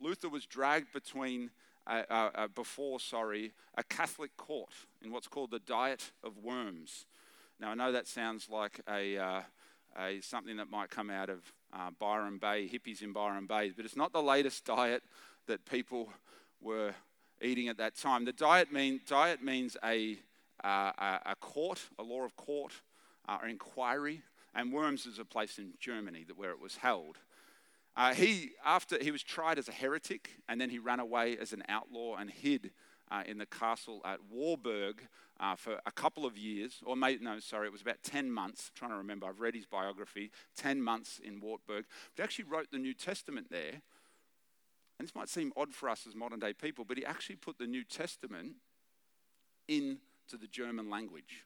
Luther was dragged before a Catholic court in what's called the Diet of Worms. Now, I know that sounds like something that might come out of Byron Bay, hippies in Byron Bay, but it's not the latest diet that people were eating at that time. The diet means a court, a law of court, or inquiry, and Worms is a place in Germany where it was held. He was tried as a heretic, and then he ran away as an outlaw and hid in the castle at Warburg for a couple of years, it was about 10 months. I'm trying to remember, I've read his biography, 10 months in Wartburg. But he actually wrote the New Testament there, and this might seem odd for us as modern day people, but he actually put the New Testament into the German language.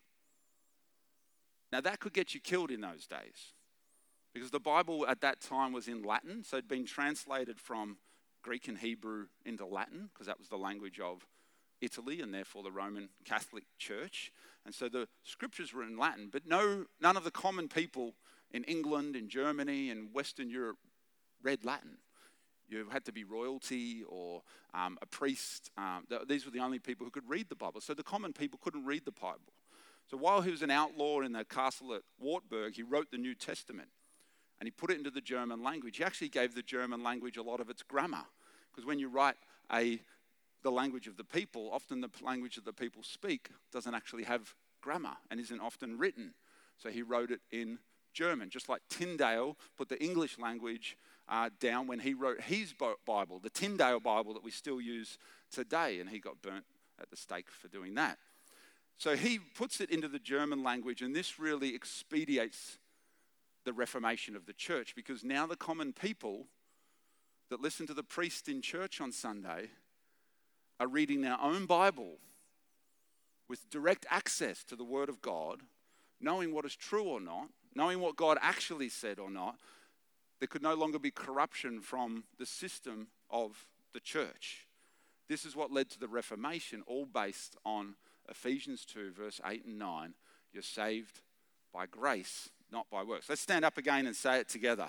Now that could get you killed in those days, because the Bible at that time was in Latin, so it'd been translated from Greek and Hebrew into Latin, because that was the language of Italy and therefore the Roman Catholic Church. And so the scriptures were in Latin, but none of the common people in England, in Germany, and Western Europe read Latin. You had to be royalty or a priest. These were the only people who could read the Bible. So the common people couldn't read the Bible. So while he was an outlaw in the castle at Wartburg, he wrote the New Testament and he put it into the German language. He actually gave the German language a lot of its grammar, because when you write the language of the people, often the language that the people speak doesn't actually have grammar and isn't often written. So he wrote it in German, just like Tyndale put the English language down when he wrote his Bible, the Tyndale Bible that we still use today, and he got burnt at the stake for doing that. So he puts it into the German language, and this really expedites the Reformation of the church, because now the common people that listen to the priest in church on Sunday are reading their own Bible with direct access to the Word of God, knowing what is true or not, knowing what God actually said or not. There could no longer be corruption from the system of the church. This is what led to the Reformation, all based on Ephesians 2, verse 8 and 9. You're saved by grace, not by works. Let's stand up again and say it together.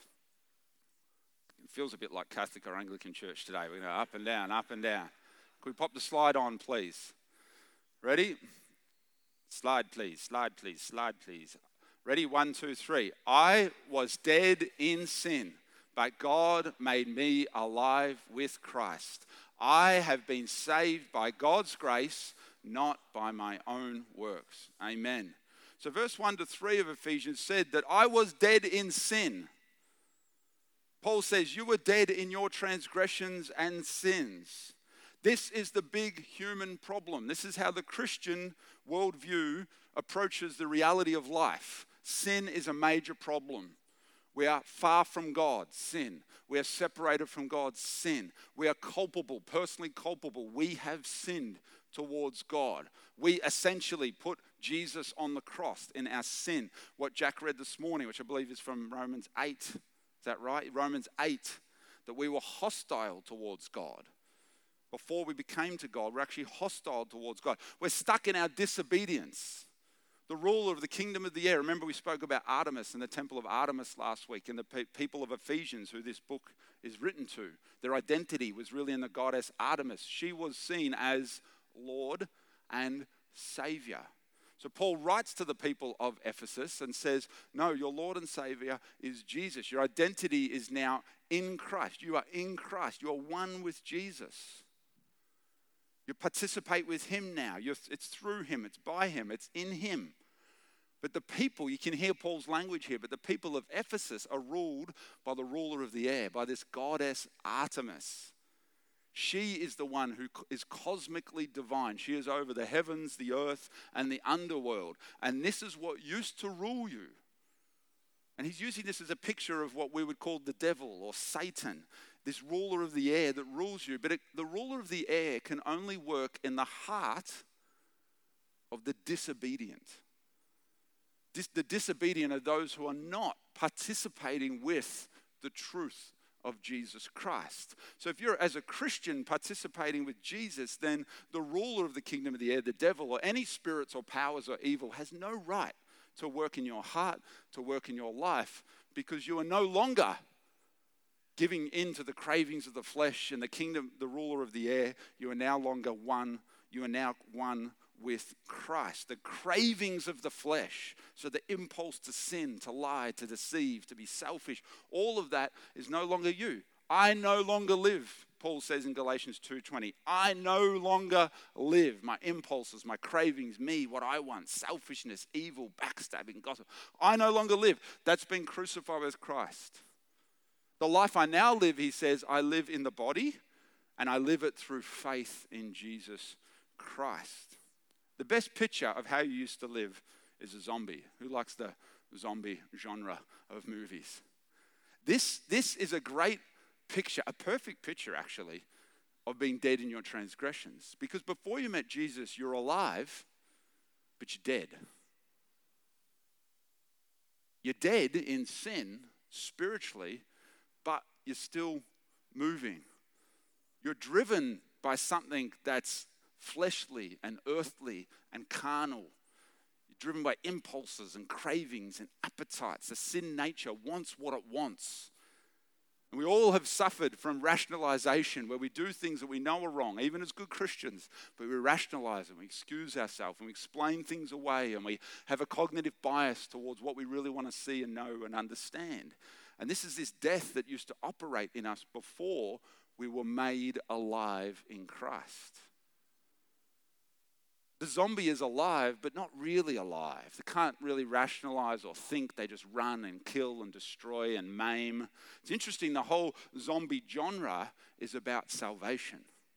It feels a bit like Catholic or Anglican church today. We're going to go up and down, up and down. Can we pop the slide on, please? Ready? Slide, please, slide, please, slide, please. Ready? 1, 2, 3. I was dead in sin, but God made me alive with Christ. I have been saved by God's grace, not by my own works. Amen. So verse 1 to 3 of Ephesians said that I was dead in sin. Paul says, you were dead in your transgressions and sins. This is the big human problem. This is how the Christian worldview approaches the reality of life. Sin is a major problem. We are far from God, sin. We are separated from God, sin. We are culpable, personally culpable. We have sinned towards God. We essentially put Jesus on the cross in our sin. What Jack read this morning, which I believe is from Romans 8. Is that right? Romans 8, that we were hostile towards God. Before we became to God, we're actually hostile towards God. We're stuck in our disobedience. The ruler of the kingdom of the air. Remember, we spoke about Artemis and the temple of Artemis last week, and the people of Ephesians, who this book is written to. Their identity was really in the goddess Artemis. She was seen as Lord and Savior. So Paul writes to the people of Ephesus and says, no, your Lord and Savior is Jesus. Your identity is now in Christ. You are in Christ. You are one with Jesus. You participate with him now. It's through him. It's by him. It's in him. But the people, you can hear Paul's language here, but the people of Ephesus are ruled by the ruler of the air, by this goddess Artemis. She is the one who is cosmically divine. She is over the heavens, the earth, and the underworld. And this is what used to rule you. And he's using this as a picture of what we would call the devil or Satan, this ruler of the air that rules you. But the ruler of the air can only work in the heart of the disobedient. The disobedient are those who are not participating with the truth of Jesus Christ. So if you're, as a Christian, participating with Jesus, then the ruler of the kingdom of the air, the devil, or any spirits or powers or evil has no right to work in your heart, to work in your life, because you are no longer giving in to the cravings of the flesh and the kingdom, the ruler of the air, you are now one with Christ. The cravings of the flesh, so the impulse to sin, to lie, to deceive, to be selfish, all of that is no longer you. I no longer live, Paul says in Galatians 2:20. I no longer live. My impulses, my cravings, me, what I want, selfishness, evil, backstabbing, gossip. I no longer live. That's been crucified with Christ. The life I now live, he says, I live in the body, and I live it through faith in Jesus Christ. The best picture of how you used to live is a zombie. Who likes the zombie genre of movies? This is a great picture, a perfect picture actually, of being dead in your transgressions. Because before you met Jesus, you're alive, but you're dead. You're dead in sin spiritually, but you're still moving. You're driven by something that's fleshly and earthly and carnal. You're driven by impulses and cravings and appetites. The sin nature wants what it wants. And we all have suffered from rationalization, where we do things that we know are wrong, even as good Christians, but we rationalize and we excuse ourselves and we explain things away, and we have a cognitive bias towards what we really want to see and know and understand. And this is this death that used to operate in us before we were made alive in Christ. The zombie is alive, but not really alive. They can't really rationalize or think. They just run and kill and destroy and maim. It's interesting, the whole zombie genre is about salvation.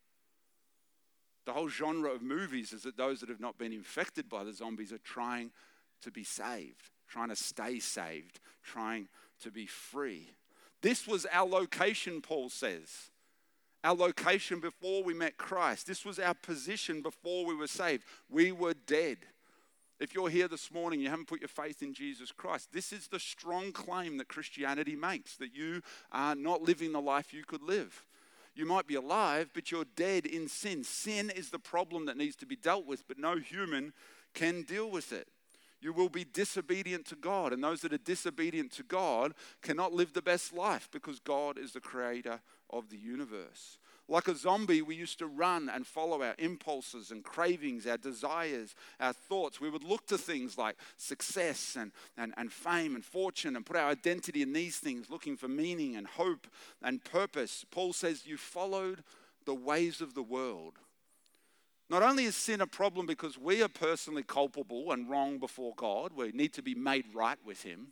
The whole genre of movies is that those that have not been infected by the zombies are trying to be saved, trying to stay saved, trying to be free. This was our location, Paul says. Our location before we met Christ. This was our position before we were saved. We were dead. If you're here this morning, you haven't put your faith in Jesus Christ, this is the strong claim that Christianity makes, that you are not living the life you could live. You might be alive, but you're dead in sin. Sin is the problem that needs to be dealt with, but no human can deal with it. You will be disobedient to God, and those that are disobedient to God cannot live the best life, because God is the creator of the universe. Like a zombie, we used to run and follow our impulses and cravings, our desires, our thoughts. We would look to things like success and fame and fortune and put our identity in these things, looking for meaning and hope and purpose. Paul says you followed the ways of the world. Not only is sin a problem because we are personally culpable and wrong before God, we need to be made right with him,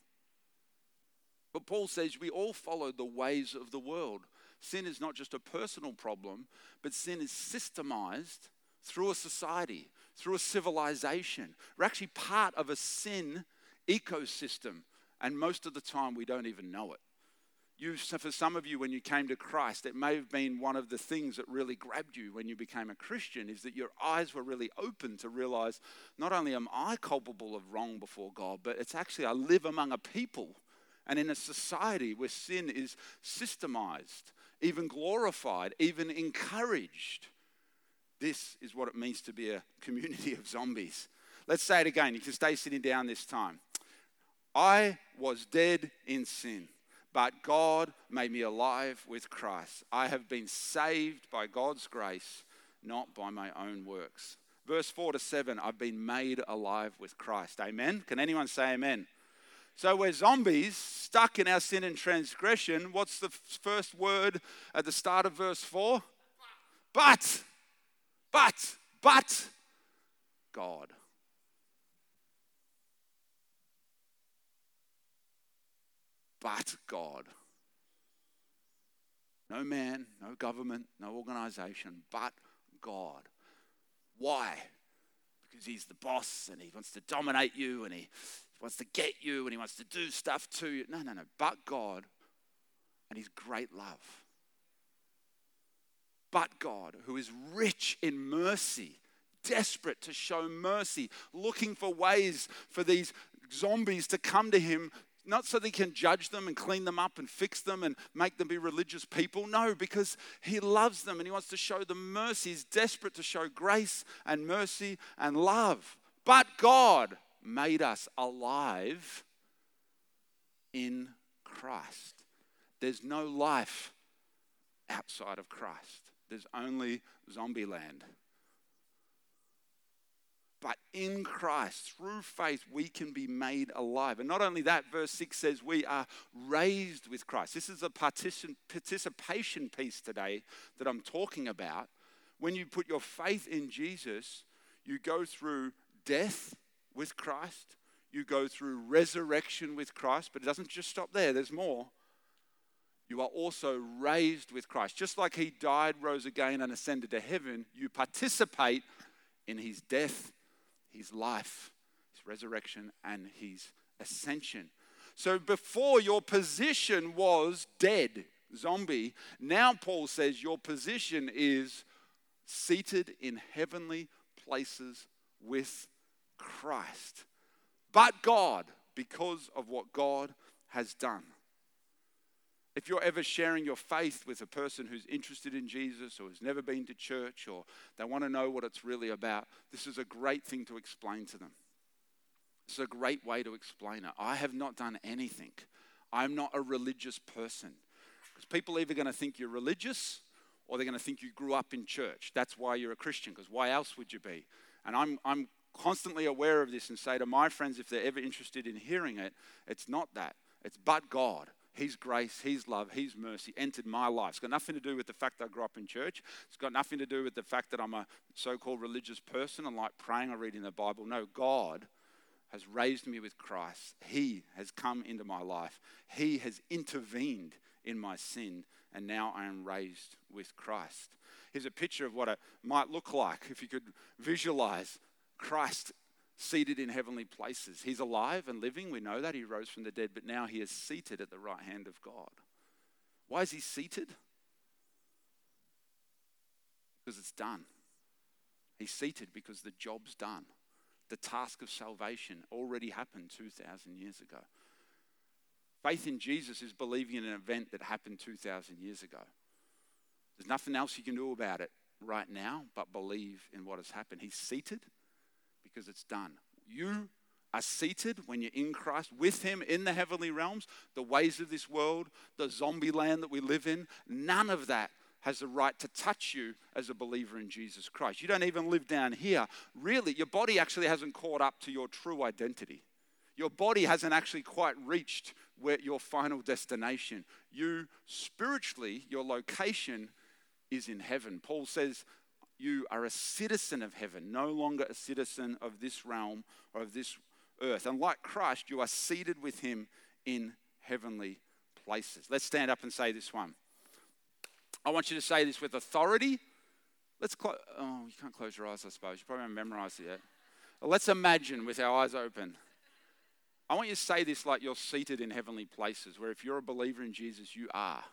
but Paul says we all follow the ways of the world. Sin is not just a personal problem, but sin is systemized through a society, through a civilization. We're actually part of a sin ecosystem, and most of the time we don't even know it. For some of you, when you came to Christ, it may have been one of the things that really grabbed you when you became a Christian, is that your eyes were really open to realize, not only am I culpable of wrong before God, but it's actually I live among a people and in a society where sin is systemized, even glorified, even encouraged. This is what it means to be a community of zombies. Let's say it again. You can stay sitting down this time. I was dead in sin, but God made me alive with Christ. I have been saved by God's grace, not by my own works. Verse 4-7, I've been made alive with Christ. Amen? Can anyone say amen? So we're zombies, stuck in our sin and transgression. What's the first word at the start of verse 4? But God. But God. No man, no government, no organization, but God. Why? Because he's the boss and he wants to dominate you and he wants to get you and he wants to do stuff to you. No. But God and his great love. But God, who is rich in mercy, desperate to show mercy, looking for ways for these zombies to come to him, not so that he can judge them and clean them up and fix them and make them be religious people. No, because he loves them and he wants to show them mercy. He's desperate to show grace and mercy and love. But God made us alive in Christ. There's no life outside of Christ. There's only zombie land. But in Christ, through faith, we can be made alive. And not only that, verse 6 says we are raised with Christ. This is a participation piece today that I'm talking about. When you put your faith in Jesus, you go through death with Christ. You go through resurrection with Christ. But it doesn't just stop there. There's more. You are also raised with Christ. Just like he died, rose again, and ascended to heaven, you participate in his death, his life, his resurrection, and his ascension. So before, your position was dead, zombie. Now Paul says your position is seated in heavenly places with Christ. But God, because of what God has done. If you're ever sharing your faith with a person who's interested in Jesus or has never been to church or they want to know what it's really about, this is a great thing to explain to them. It's a great way to explain it. I have not done anything. I'm not a religious person. Because people are either going to think you're religious or they're going to think you grew up in church. That's why you're a Christian, because why else would you be? And I'm constantly aware of this and say to my friends, if they're ever interested in hearing it, it's not that. It's but God. His grace, his love, his mercy entered my life. It's got nothing to do with the fact that I grew up in church. It's got nothing to do with the fact that I'm a so-called religious person and like praying or reading the Bible. No, God has raised me with Christ. He has come into my life. He has intervened in my sin, and now I am raised with Christ. Here's a picture of what it might look like if you could visualize Christ seated in heavenly places. He's alive and living. We know that. He rose from the dead, but now he is seated at the right hand of God. Why is he seated? Because it's done. He's seated because the job's done. The task of salvation already happened 2,000 years ago. Faith in Jesus is believing in an event that happened 2,000 years ago. There's nothing else you can do about it right now but believe in what has happened. He's seated because it's done. You are seated when you're in Christ with him in the heavenly realms. The ways of this world, the zombie land that we live in, none of that has the right to touch you as a believer in Jesus Christ. You don't even live down here. Really, your body actually hasn't caught up to your true identity. Your body hasn't actually quite reached where your final destination. You spiritually, your location is in heaven. Paul says, you are a citizen of heaven, no longer a citizen of this realm or of this earth. And like Christ, you are seated with him in heavenly places. Let's stand up and say this one. I want you to say this with authority. You can't close your eyes, I suppose. You probably haven't memorized it yet. Well, let's imagine with our eyes open. I want you to say this like you're seated in heavenly places, where if you're a believer in Jesus, you are.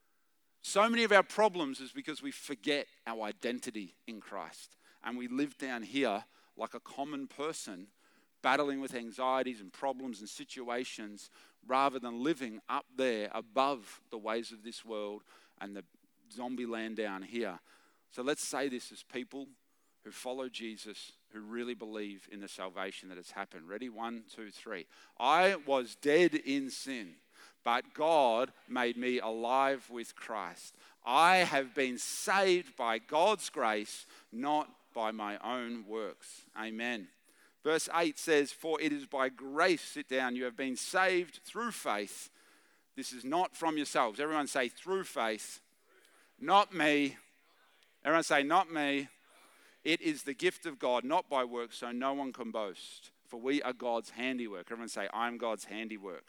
So many of our problems is because we forget our identity in Christ. And we live down here like a common person, battling with anxieties and problems and situations, rather than living up there above the ways of this world and the zombie land down here. So let's say this as people who follow Jesus, who really believe in the salvation that has happened. Ready? 1, 2, 3. I was dead in sin, but God made me alive with Christ. I have been saved by God's grace, not by my own works. Amen. Verse 8 says, for it is by grace, sit down, you have been saved through faith. This is not from yourselves. Everyone say, through faith. Not me. Everyone say, not me. It is the gift of God, not by works, so no one can boast. For we are God's handiwork. Everyone say, I'm God's handiwork.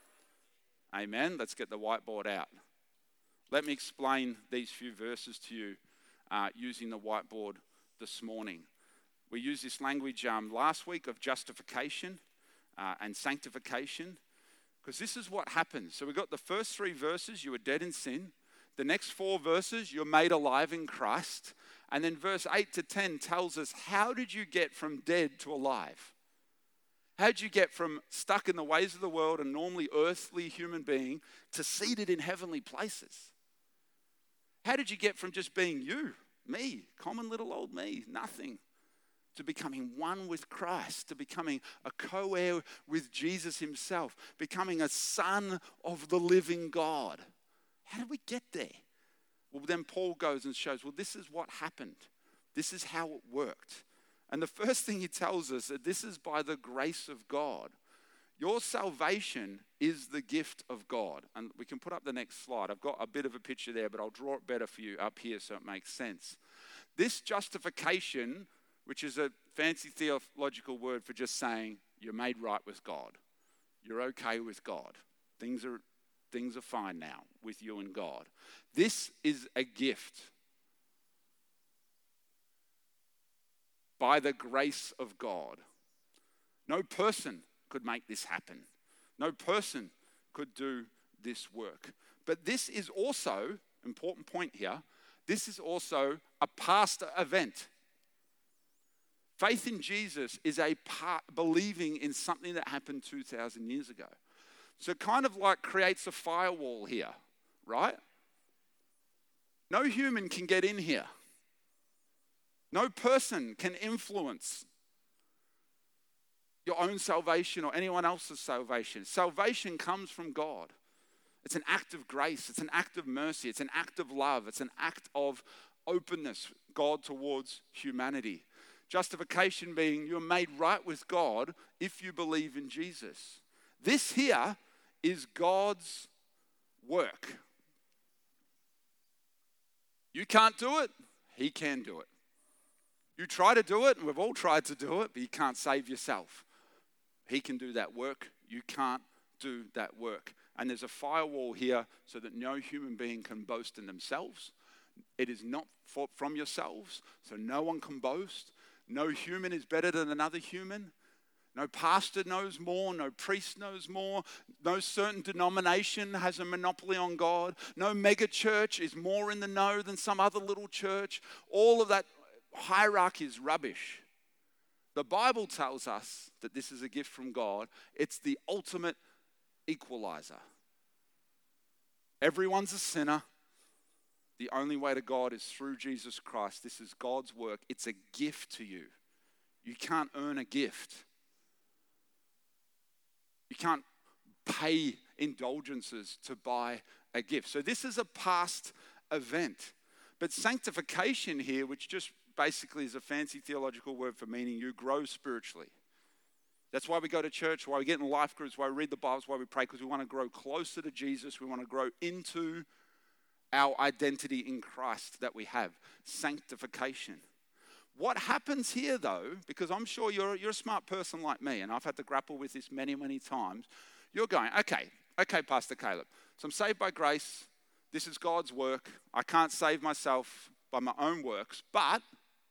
Amen. Let's get the whiteboard out. Let me explain these few verses to you using the whiteboard this morning. We used this language last week of justification and sanctification, because this is what happens. So we got the first 3 verses, you were dead in sin. The next 4 verses, you're made alive in Christ. And then verse 8 to 10 tells us, how did you get from dead to alive? How did you get from stuck in the ways of the world, a normally earthly human being, to seated in heavenly places? How did you get from just being you, me, common little old me, nothing, to becoming one with Christ, to becoming a co-heir with Jesus himself, becoming a son of the living God? How did we get there? Well, then Paul goes and shows, well, this is what happened. This is how it worked. And the first thing he tells us that this is by the grace of God. Your salvation is the gift of God. And we can put up the next slide. I've got a bit of a picture there, but I'll draw it better for you up here so it makes sense. This justification, which is a fancy theological word for just saying you're made right with God. You're okay with God. Things are fine now with you and God. This is a gift by the grace of God. No person could make this happen. No person could do this work. But this is also, important point here, this is also a past event. Faith in Jesus is believing in something that happened 2,000 years ago. So it kind of like creates a firewall here, right? No human can get in here. No person can influence your own salvation or anyone else's salvation. Salvation comes from God. It's an act of grace. It's an act of mercy. It's an act of love. It's an act of openness, God towards humanity. Justification being you're made right with God if you believe in Jesus. This here is God's work. You can't do it. He can do it. You try to do it, and we've all tried to do it, but you can't save yourself. He can do that work. You can't do that work. And there's a firewall here so that no human being can boast in themselves. It is not from yourselves, so no one can boast. No human is better than another human. No pastor knows more. No priest knows more. No certain denomination has a monopoly on God. No mega church is more in the know than some other little church. All of that hierarchy is rubbish. The Bible tells us that this is a gift from God. It's the ultimate equalizer. Everyone's a sinner. The only way to God is through Jesus Christ. This is God's work. It's a gift to you. You can't earn a gift. You can't pay indulgences to buy a gift. So this is a past event. But sanctification here, which just basically is a fancy theological word for meaning you grow spiritually. That's why we go to church, why we get in life groups, why we read the Bible, why we pray, because we want to grow closer to Jesus. We want to grow into our identity in Christ that we have, sanctification. What happens here though, because I'm sure you're a smart person like me, and I've had to grapple with this many, many times. You're going, okay, Pastor Caleb, so I'm saved by grace. This is God's work. I can't save myself by my own works, but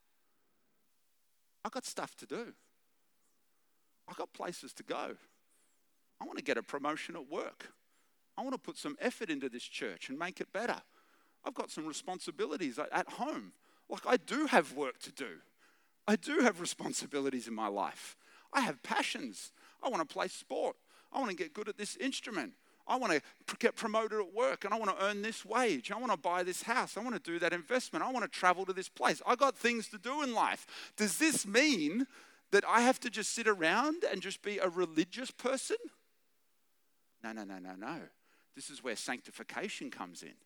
I've got stuff to do. I've got places to go. I want to get a promotion at work. I want to put some effort into this church and make it better. I've got some responsibilities at home. Like I do have work to do. I do have responsibilities in my life. I have passions. I want to play sport. I want to get good at this instrument. I want to get promoted at work and I want to earn this wage. I want to buy this house. I want to do that investment. I want to travel to this place. I got things to do in life. Does this mean that I have to just sit around and just be a religious person? No. This is where sanctification comes in.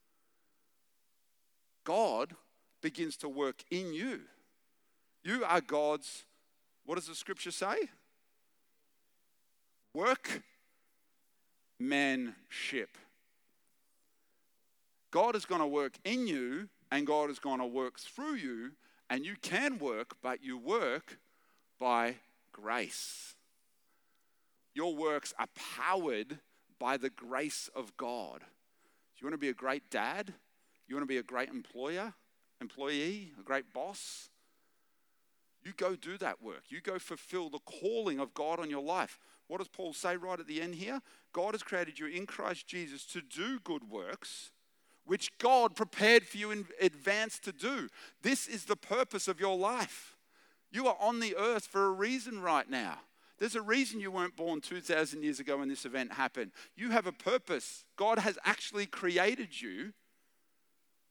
God begins to work in you. You are God's, what does the scripture say? Workmanship. God is going to work in you and God is going to work through you, and you can work, but you work by grace. Your works are powered by the grace of God. Do you want to be a great dad? You want to be a great employee, a great boss? You go do that work. You go fulfill the calling of God on your life. What does Paul say right at the end here? God has created you in Christ Jesus to do good works, which God prepared for you in advance to do. This is the purpose of your life. You are on the earth for a reason right now. There's a reason you weren't born 2,000 years ago when this event happened. You have a purpose. God has actually created you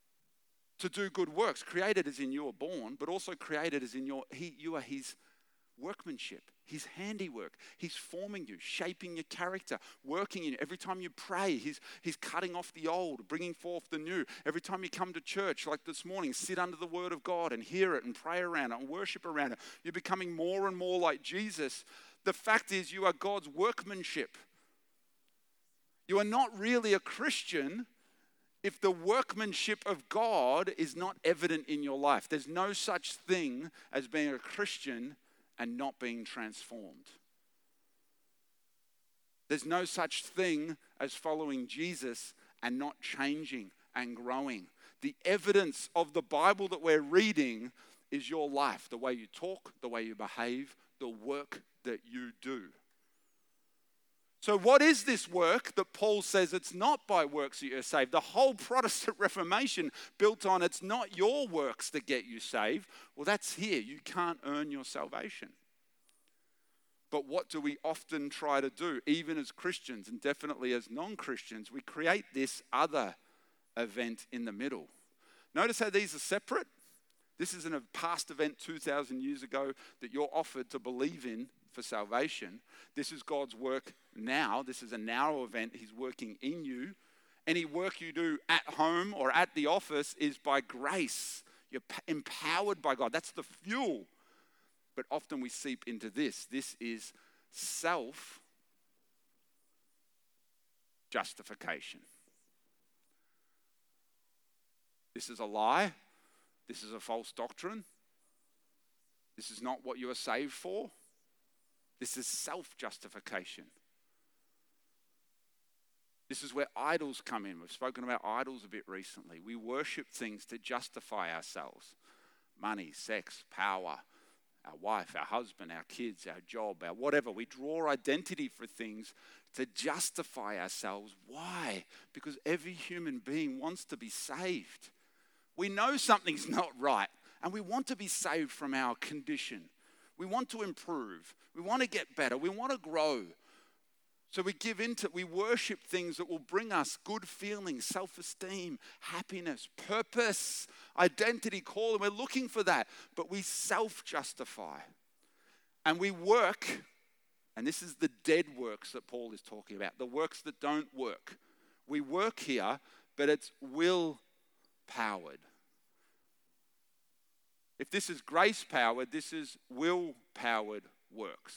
to do good works. Created as in you were born, but also created as in you are his workmanship, his handiwork. He's forming you, shaping your character, working in you. Every time you pray, he's cutting off the old, bringing forth the new. Every time you come to church, like this morning, sit under the word of God and hear it and pray around it and worship around it. You're becoming more and more like Jesus. The fact is, you are God's workmanship. You are not really a Christian if the workmanship of God is not evident in your life. There's no such thing as being a Christian and not being transformed. There's no such thing as following Jesus and not changing and growing. The evidence of the Bible that we're reading is your life, the way you talk, the way you behave, the work that you do. So what is this work that Paul says it's not by works that you're saved? The whole Protestant Reformation built on it's not your works that get you saved. Well, that's here. You can't earn your salvation. But what do we often try to do, even as Christians and definitely as non-Christians? We create this other event in the middle. Notice how these are separate? This isn't a past event 2,000 years ago that you're offered to believe in for salvation. This is God's work now. This is a now event. He's working in you. Any work you do at home or at the office is by grace. You're empowered by God. That's the fuel. But often we seep into this. This is self-justification. This is a lie. This is a false doctrine. This is not what you are saved for. This is self-justification. This is where idols come in. We've spoken about idols a bit recently. We worship things to justify ourselves. Money, sex, power, our wife, our husband, our kids, our job, our whatever. We draw identity for things to justify ourselves. Why? Because every human being wants to be saved. We know something's not right, and we want to be saved from our condition. We want to improve. We want to get better. We want to grow. So we worship things that will bring us good feelings, self-esteem, happiness, purpose, identity, calling. We're looking for that, but we self-justify. And we work, and this is the dead works that Paul is talking about, the works that don't work. We work here, but it's will-powered. If this is grace-powered, this is will-powered works.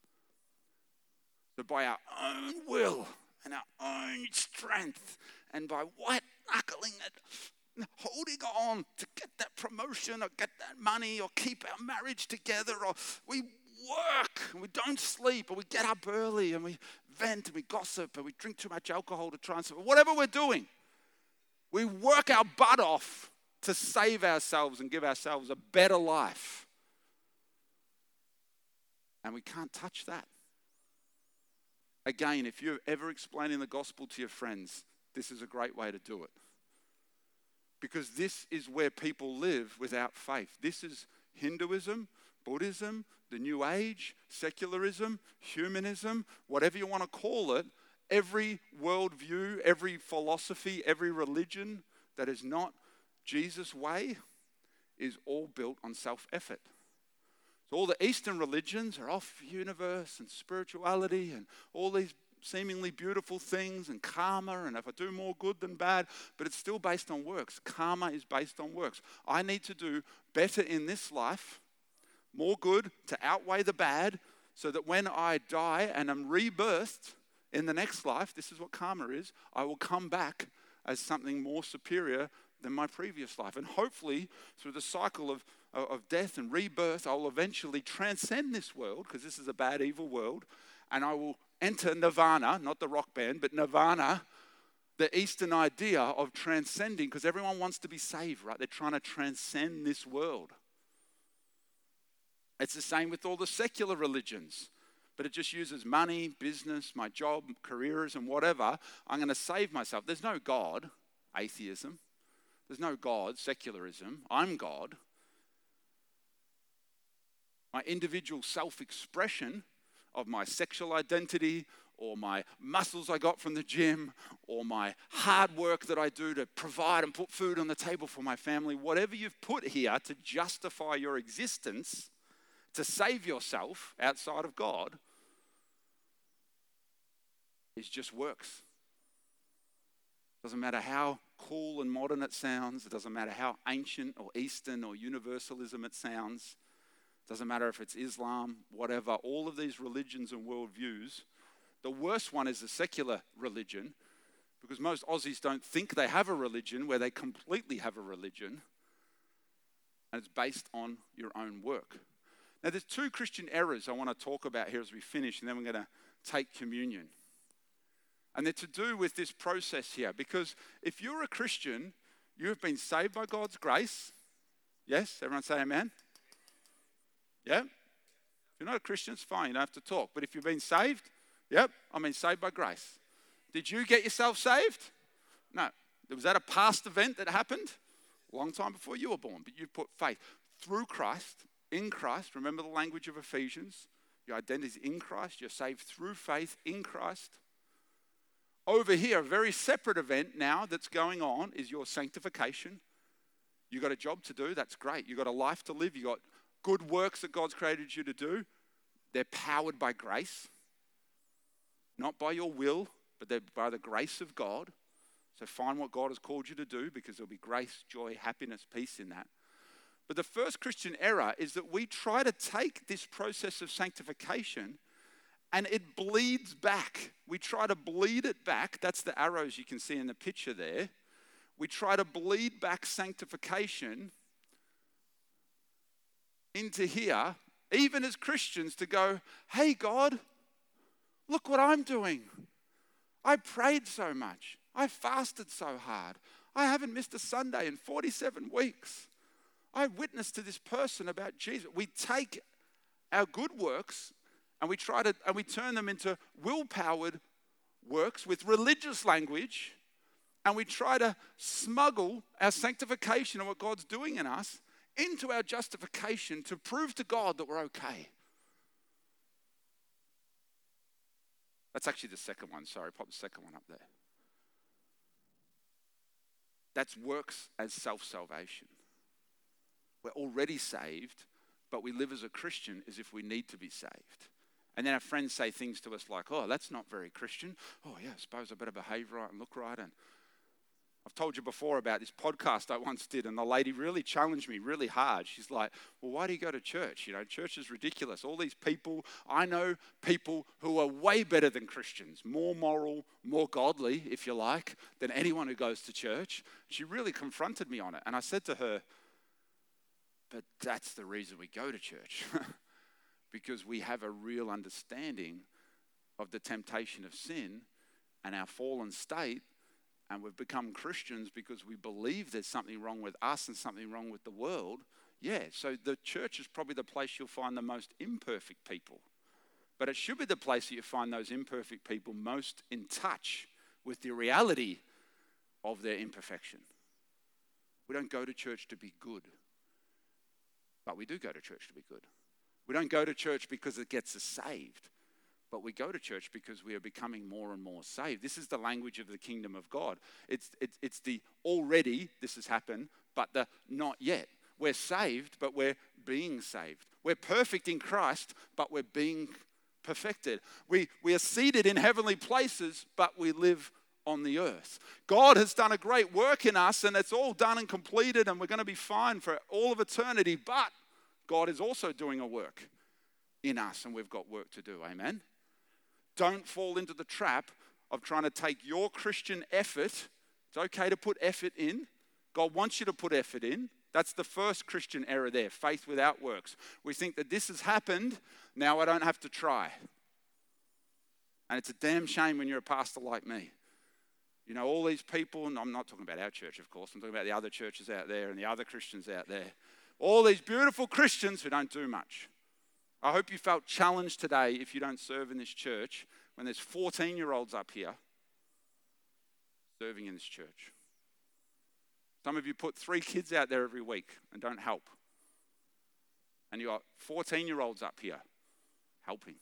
So by our own will and our own strength and by white-knuckling it, holding on to get that promotion or get that money or keep our marriage together, or we work and we don't sleep, or we get up early and we vent and we gossip and we drink too much alcohol to try and survive. Whatever we're doing, we work our butt off to save ourselves and give ourselves a better life. And we can't touch that. Again, if you're ever explaining the gospel to your friends, this is a great way to do it. Because this is where people live without faith. This is Hinduism, Buddhism, the New Age, secularism, humanism, whatever you want to call it. Every worldview, every philosophy, every religion that is not Jesus' way is all built on self-effort. So all the Eastern religions are off universe and spirituality and all these seemingly beautiful things and karma, and if I do more good than bad, but it's still based on works. Karma is based on works. I need to do better in this life, more good to outweigh the bad, so that when I die and am rebirthed in the next life, this is what karma is, I will come back as something more superior than my previous life. And hopefully, through the cycle of death and rebirth, I will eventually transcend this world, because this is a bad, evil world, and I will enter nirvana, not the rock band, but nirvana, the Eastern idea of transcending, because everyone wants to be saved, right? They're trying to transcend this world. It's the same with all the secular religions, but it just uses money, business, my job, careerism, whatever. I'm going to save myself. There's no God, atheism. There's no God, secularism. I'm God. My individual self-expression of my sexual identity, or my muscles I got from the gym, or my hard work that I do to provide and put food on the table for my family, whatever you've put here to justify your existence, to save yourself outside of God is just works. Doesn't matter how cool and modern it sounds. It doesn't matter how ancient or Eastern or universalism it sounds. It doesn't matter if it's Islam, whatever. All of these religions and worldviews. The worst one is the secular religion, because most Aussies don't think they have a religion where they completely have a religion, and it's based on your own work. Now, there's two Christian errors I want to talk about here as we finish, and then we're going to take communion. And they're to do with this process here, because if you're a Christian, you have been saved by God's grace. Yes? Everyone say amen? Yeah? If you're not a Christian, it's fine. You don't have to talk. But if you've been saved, yep, I've been saved by grace. Did you get yourself saved? No. Was that a past event that happened? A long time before you were born. But you put faith through Christ, in Christ. Remember the language of Ephesians. Your identity is in Christ. You're saved through faith in Christ. Over here, a very separate event now that's going on is your sanctification. You've got a job to do. That's great. You've got a life to live. You've got good works that God's created you to do. They're powered by grace. Not by your will, but they're by the grace of God. So find what God has called you to do, because there'll be grace, joy, happiness, peace in that. But the first Christian error is that we try to take this process of sanctification and it bleeds back. We try to bleed it back. That's the arrows you can see in the picture there. We try to bleed back sanctification into here, even as Christians, to go, hey, God, look what I'm doing. I prayed so much. I fasted so hard. I haven't missed a Sunday in 47 weeks. I witnessed to this person about Jesus. We take our good works and we turn them into will-powered works with religious language, and we try to smuggle our sanctification and what God's doing in us into our justification to prove to God that we're okay. That's actually the second one. Sorry, pop the second one up there. That's works as self-salvation. We're already saved, but we live as a Christian as if we need to be saved. And then our friends say things to us like, oh, that's not very Christian. Oh, yeah, I suppose I better behave right and look right. And I've told you before about this podcast I once did, and the lady really challenged me really hard. She's like, well, why do you go to church? You know, church is ridiculous. All these people, I know people who are way better than Christians, more moral, more godly, if you like, than anyone who goes to church. She really confronted me on it. And I said to her, but that's the reason we go to church, because we have a real understanding of the temptation of sin and our fallen state. And we've become Christians because we believe there's something wrong with us and something wrong with the world. Yeah, so the church is probably the place you'll find the most imperfect people. But it should be the place that you find those imperfect people most in touch with the reality of their imperfection. We don't go to church to be good, but we do go to church to be good. We don't go to church because it gets us saved. But we go to church because we are becoming more and more saved. This is the language of the kingdom of God. It's the already this has happened, but the not yet. We're saved, but we're being saved. We're perfect in Christ, but we're being perfected. We are seated in heavenly places, but we live on the earth. God has done a great work in us, and it's all done and completed, and we're going to be fine for all of eternity. But God is also doing a work in us, and we've got work to do. Amen? Don't fall into the trap of trying to take your Christian effort. It's okay to put effort in. God wants you to put effort in. That's the first Christian error there, faith without works. We think that this has happened, now I don't have to try. And it's a damn shame when you're a pastor like me. You know, all these people, and I'm not talking about our church, of course, I'm talking about the other churches out there and the other Christians out there. All these beautiful Christians who don't do much. I hope you felt challenged today if you don't serve in this church when there's 14-year-olds up here serving in this church. Some of you put 3 kids out there every week and don't help. And you got 14-year-olds up here helping.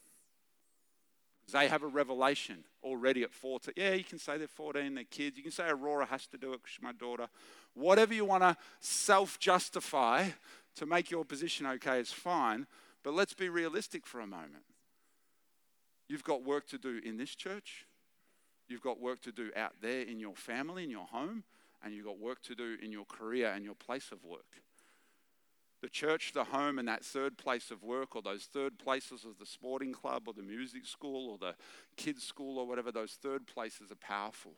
They have a revelation already at 14. Yeah, you can say they're 14, they're kids. You can say Aurora has to do it because she's my daughter. Whatever you want to self-justify to make your position okay is fine. But let's be realistic for a moment. You've got work to do in this church. You've got work to do out there in your family, in your home, and you've got work to do in your career and your place of work. The church, the home, and that third place of work, or those third places of the sporting club or the music school or the kids' school or whatever, those third places are powerful.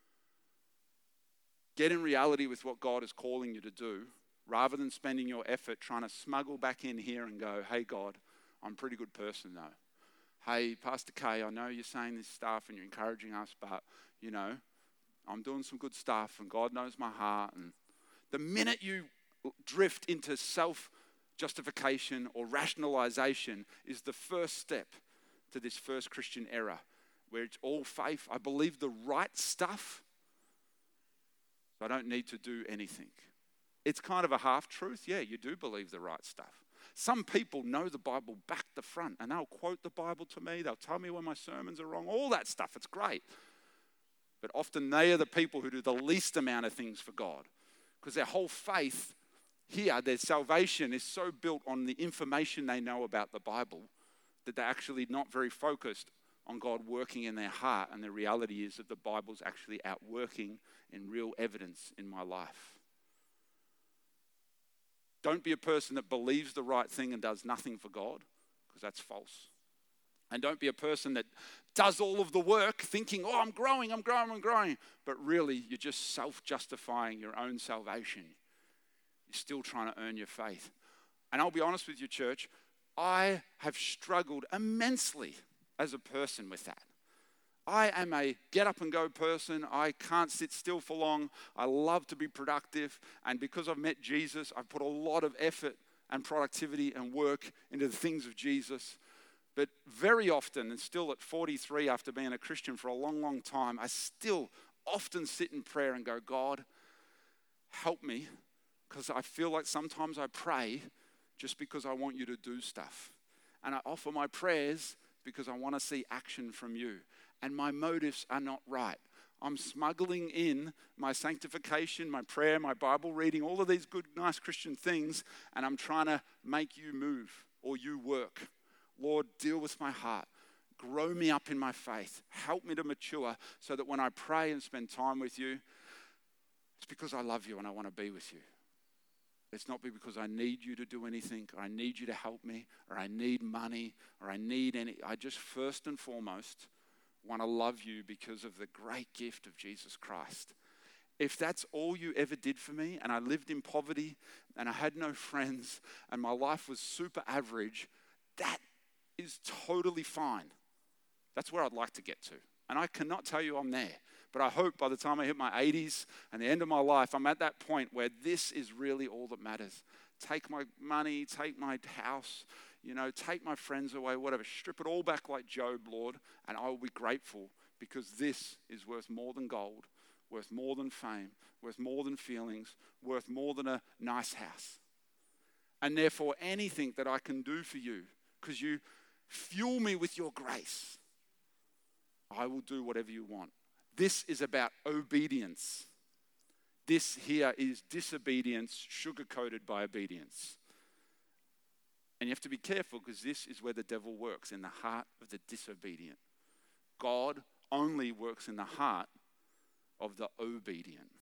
Get in reality with what God is calling you to do, rather than spending your effort trying to smuggle back in here and go, hey God, I'm a pretty good person though. Hey, Pastor Kay, I know you're saying this stuff and you're encouraging us, but, I'm doing some good stuff and God knows my heart. And the minute you drift into self-justification or rationalization is the first step to this first Christian era, where it's all faith. I believe the right stuff, so I don't need to do anything. It's kind of a half-truth. Yeah, you do believe the right stuff. Some people know the Bible back to front, and they'll quote the Bible to me. They'll tell me when my sermons are wrong, all that stuff. It's great. But often they are the people who do the least amount of things for God, because their whole faith here, their salvation is so built on the information they know about the Bible that they're actually not very focused on God working in their heart. And the reality is that the Bible's actually out working in real evidence in my life. Don't be a person that believes the right thing and does nothing for God, because that's false. And don't be a person that does all of the work thinking, oh, I'm growing. But really, you're just self-justifying your own salvation. You're still trying to earn your faith. And I'll be honest with you, church, I have struggled immensely as a person with that. I am a get up and go person. I can't sit still for long. I love to be productive. And because I've met Jesus, I've put a lot of effort and productivity and work into the things of Jesus. But very often, and still at 43 after being a Christian for a long, long time, I still often sit in prayer and go, God, help me. Because I feel like sometimes I pray just because I want you to do stuff. And I offer my prayers because I want to see action from you. And my motives are not right. I'm smuggling in my sanctification, my prayer, my Bible reading, all of these good, nice Christian things, and I'm trying to make you move or you work. Lord, deal with my heart. Grow me up in my faith. Help me to mature so that when I pray and spend time with you, it's because I love you and I want to be with you. It's not because I need you to do anything, or I need you to help me, or I need money, or I need any. I just first and foremost want to love you because of the great gift of Jesus Christ. If that's all you ever did for me, and I lived in poverty, and I had no friends, and my life was super average, that is totally fine. That's where I'd like to get to. And I cannot tell you I'm there. But I hope by the time I hit my 80s and the end of my life, I'm at that point where this is really all that matters. Take my money, take my house, take my friends away, whatever. Strip it all back like Job, Lord, and I will be grateful, because this is worth more than gold, worth more than fame, worth more than feelings, worth more than a nice house. And therefore, anything that I can do for you, because you fuel me with your grace, I will do whatever you want. This is about obedience. This here is disobedience sugar-coated by obedience. And you have to be careful, because this is where the devil works, in the heart of the disobedient. God only works in the heart of the obedient.